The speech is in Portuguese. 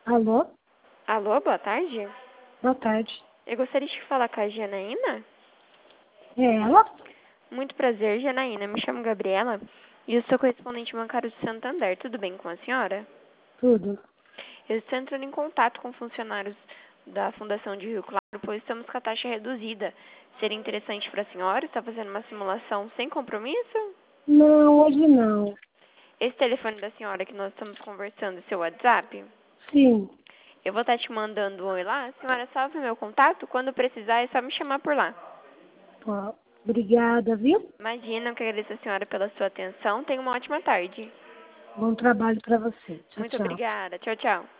Alô? Alô, boa tarde. Boa tarde. Eu gostaria de falar com a Janaína. É ela? Muito prazer, Janaína. Me chamo Gabriela e eu sou correspondente bancário do Santander. Tudo bem com a senhora? Tudo. Eu estou entrando em contato com funcionários da Fundação de Rio Claro, pois estamos com a taxa reduzida. Seria interessante para a senhora estar fazendo uma simulação sem compromisso? Não, hoje não. Esse telefone da senhora que nós estamos conversando, seu WhatsApp? Sim. Eu vou estar te mandando um oi lá. A senhora salve meu contato. Quando precisar, é só me chamar por lá. Ó, obrigada, viu? Imagina, eu que agradeço a senhora pela sua atenção. Tenha uma ótima tarde. Bom trabalho para você. Tchau, Muito tchau. obrigada. Tchau, tchau.